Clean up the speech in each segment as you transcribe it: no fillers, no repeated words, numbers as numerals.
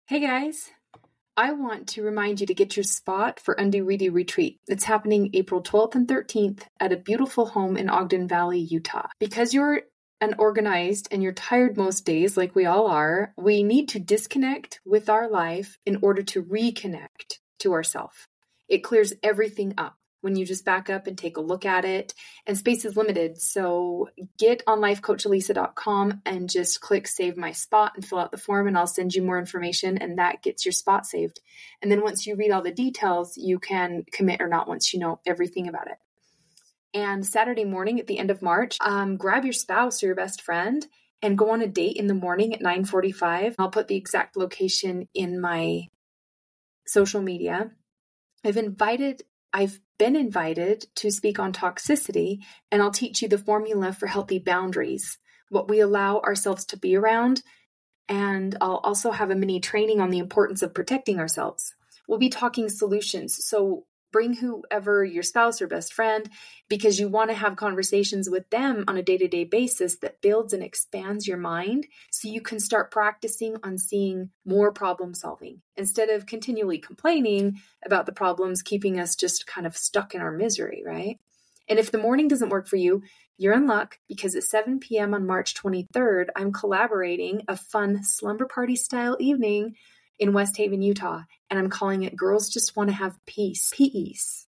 Hey guys, I want to remind you to get your spot for Undo Redo Retreat. It's happening April 12th and 13th at a beautiful home in Ogden Valley, Utah. Because you're unorganized and you're tired most days, like we all are, we need to disconnect with our life in order to reconnect to ourselves. It clears everything up when you just back up and take a look at it, and space is limited. So get on lifecoachalisa.com and just click save my spot and fill out the form, and I'll send you more information, and that gets your spot saved. And then once you read all the details, you can commit or not once you know everything about it. And Saturday morning at the end of March, grab your spouse or your best friend and go on a date in the morning at 9:45. I'll put the exact location in my social media. I've been invited to speak on toxicity, and I'll teach you the formula for healthy boundaries, what we allow ourselves to be around, and I'll also have a mini training on the importance of protecting ourselves. We'll be talking solutions, so bring whoever, your spouse or best friend, because you want to have conversations with them on a day-to-day basis that builds and expands your mind so you can start practicing on seeing more problem solving instead of continually complaining about the problems keeping us just kind of stuck in our misery, right? And if the morning doesn't work for you, you're in luck, because at 7 p.m. on March 23rd, I'm collaborating a fun slumber party style evening in West Haven, Utah, and I'm calling it Girls Just Want to Have Peace. Peace.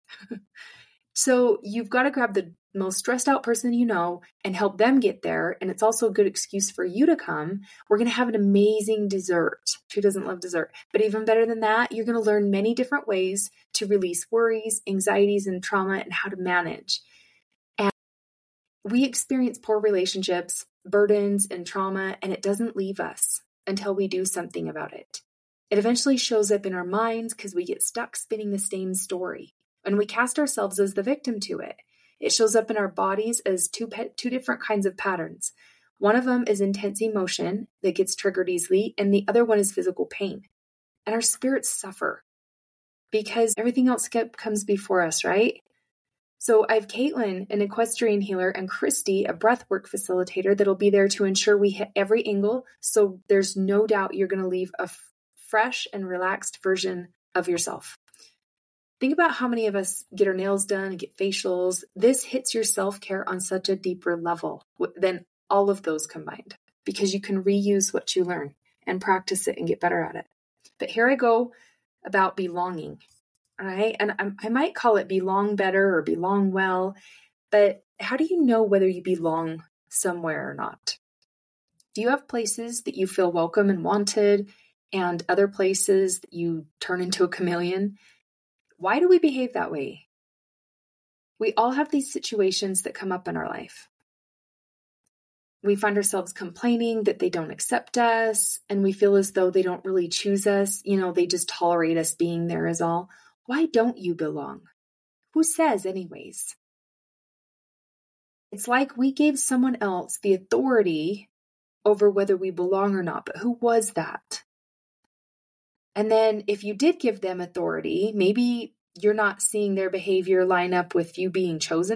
So you've got to grab the most stressed out person you know and help them get there, and it's also a good excuse for you to come. We're going to have an amazing dessert. Who doesn't love dessert? But even better than that, you're going to learn many different ways to release worries, anxieties, and trauma, and how to manage. And we experience poor relationships, burdens, and trauma, and it doesn't leave us until we do something about it. It eventually shows up in our minds because we get stuck spinning the same story, and we cast ourselves as the victim to it. It shows up in our bodies as two different kinds of patterns. One of them is intense emotion that gets triggered easily, and the other one is physical pain. And our spirits suffer because everything else comes before us, right? So I have Caitlin, an equestrian healer, and Christy, a breathwork facilitator, that'll be there to ensure we hit every angle, so there's no doubt you're going to leave a fresh and relaxed version of yourself. Think about how many of us get our nails done and get facials. This hits your self-care on such a deeper level than all of those combined, because you can reuse what you learn and practice it and get better at it. But here I go about belonging. All right. And I might call it belong better or belong well, but how do you know whether you belong somewhere or not? Do you have places that you feel welcome and wanted, and other places that you turn into a chameleon? Why do we behave that way? We all have these situations that come up in our life. We find ourselves complaining that they don't accept us, and we feel as though they don't really choose us. They just tolerate us being there is all. Why don't you belong? Who says anyways? It's like we gave someone else the authority over whether we belong or not, but who was that? And then if you did give them authority, maybe you're not seeing their behavior line up with you being chosen.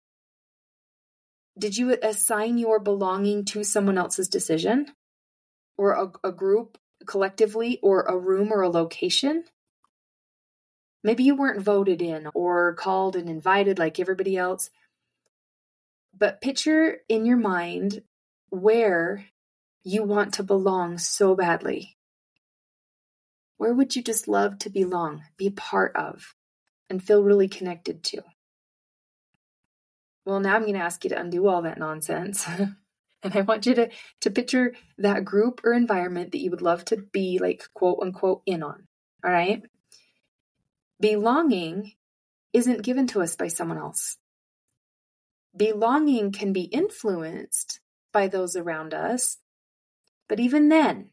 Did you assign your belonging to someone else's decision, or a group collectively, or a room or a location? Maybe you weren't voted in or called and invited like everybody else. But picture in your mind where you want to belong so badly. Where would you just love to belong, be part of, and feel really connected to? Well, now I'm going to ask you to undo all that nonsense. And I want you to picture that group or environment that you would love to be, like, quote unquote, in on. All right? Belonging isn't given to us by someone else. Belonging can be influenced by those around us, but even then,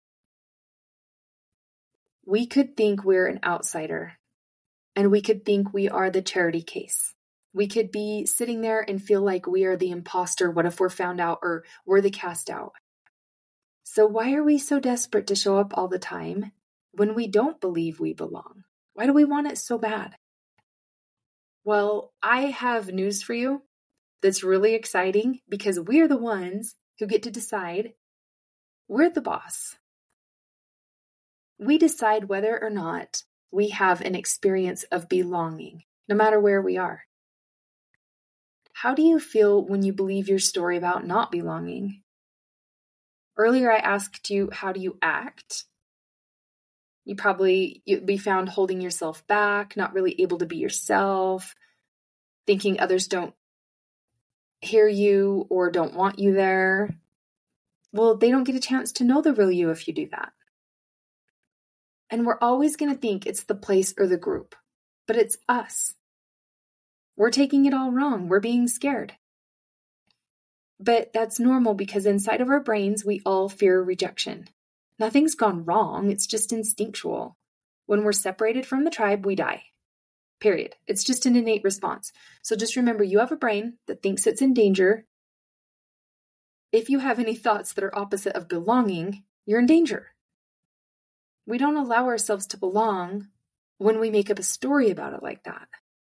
we could think we're an outsider, and we could think we are the charity case. We could be sitting there and feel like we are the imposter. What if we're found out, or we're the cast out? So why are we so desperate to show up all the time when we don't believe we belong? Why do we want it so bad? Well, I have news for you that's really exciting, because we're the ones who get to decide. We're the boss. we decide whether or not we have an experience of belonging, no matter where we are. How do you feel when you believe your story about not belonging? Earlier, I asked you, how do you act? You'd be found holding yourself back, not really able to be yourself, thinking others don't hear you or don't want you there. Well, they don't get a chance to know the real you if you do that. And we're always going to think it's the place or the group, but it's us. We're taking it all wrong. We're being scared. But that's normal because inside of our brains, we all fear rejection. Nothing's gone wrong. It's just instinctual. When we're separated from the tribe, we die. Period. It's just an innate response. So just remember, you have a brain that thinks it's in danger. If you have any thoughts that are opposite of belonging, you're in danger. We don't allow ourselves to belong when we make up a story about it like that.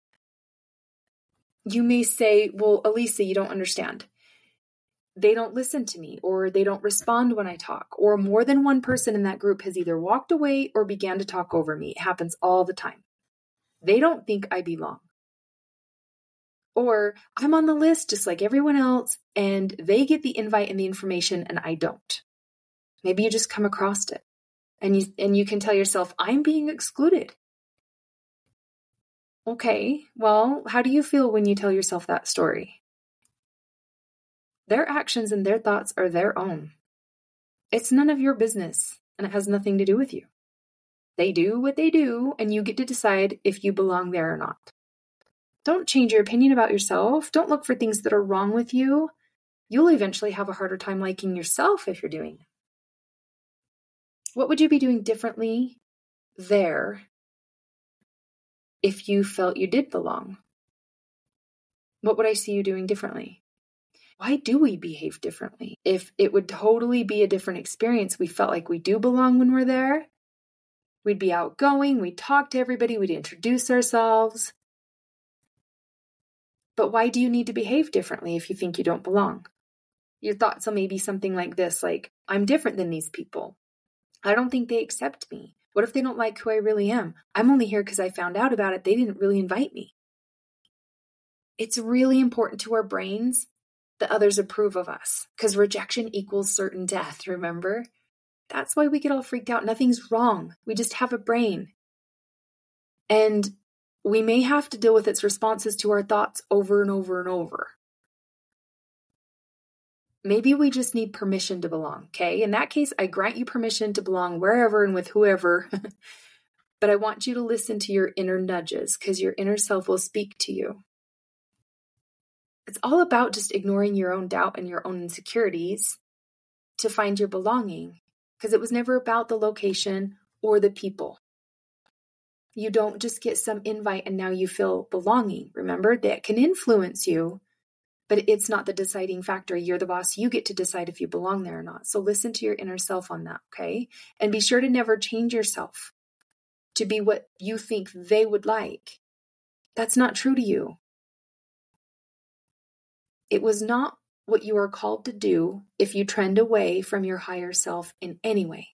You may say, well, Elisa, you don't understand. They don't listen to me, or they don't respond when I talk, or more than one person in that group has either walked away or began to talk over me. It happens all the time. They don't think I belong. Or I'm on the list just like everyone else, and they get the invite and the information and I don't. Maybe you just come across it. And you can tell yourself, I'm being excluded. Okay, well, how do you feel when you tell yourself that story? Their actions and their thoughts are their own. It's none of your business, and it has nothing to do with you. They do what they do, and you get to decide if you belong there or not. Don't change your opinion about yourself. Don't look for things that are wrong with you. You'll eventually have a harder time liking yourself if you're doing it. What would you be doing differently there if you felt you did belong? What would I see you doing differently? Why do we behave differently? If it would totally be a different experience, we felt like we do belong when we're there. We'd be outgoing, we'd talk to everybody, we'd introduce ourselves. But why do you need to behave differently if you think you don't belong? Your thoughts will maybe something like this, like, I'm different than these people. I don't think they accept me. What if they don't like who I really am? I'm only here because I found out about it. They didn't really invite me. It's really important to our brains that others approve of us, because rejection equals certain death, remember? That's why we get all freaked out. Nothing's wrong. We just have a brain. And we may have to deal with its responses to our thoughts over and over and over. Maybe we just need permission to belong, okay? In that case, I grant you permission to belong wherever and with whoever. But I want you to listen to your inner nudges, because your inner self will speak to you. It's all about just ignoring your own doubt and your own insecurities to find your belonging, because it was never about the location or the people. You don't just get some invite and now you feel belonging. Remember, that can influence you, but it's not the deciding factor. You're the boss. You get to decide if you belong there or not. So listen to your inner self on that, okay? And be sure to never change yourself to be what you think they would like. That's not true to you. It was not what you are called to do if you trend away from your higher self in any way.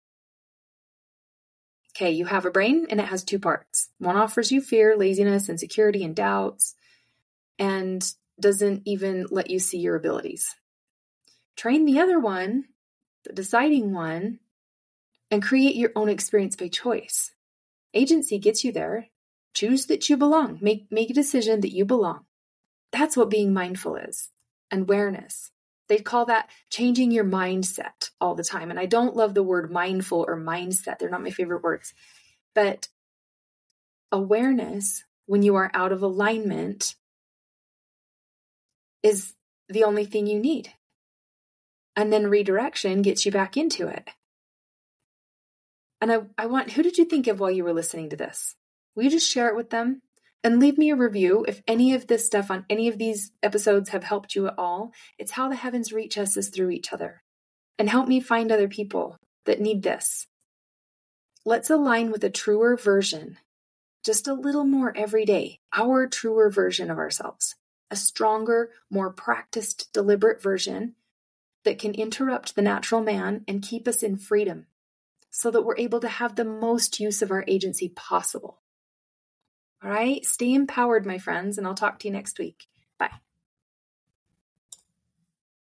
Okay, you have a brain and it has two parts. One offers you fear, laziness, insecurity, and doubts, and doesn't even let you see your abilities. Train the other one, the deciding one, and create your own experience by choice. Agency gets you there. Choose that you belong. Make a decision that you belong. That's what being mindful is. And awareness. They call that changing your mindset all the time. And I don't love the word mindful or mindset. They're not my favorite words. But awareness, when you are out of alignment, is the only thing you need. And then redirection gets you back into it. And who did you think of while you were listening to this? Will you just share it with them? And leave me a review if any of this stuff on any of these episodes have helped you at all. It's how the heavens reach us is through each other. And help me find other people that need this. Let's align with a truer version, just a little more every day, our truer version of ourselves. A stronger, more practiced, deliberate version that can interrupt the natural man and keep us in freedom. so that we're able to have the most use of our agency possible. All right, stay empowered, my friends, and I'll talk to you next week. Bye.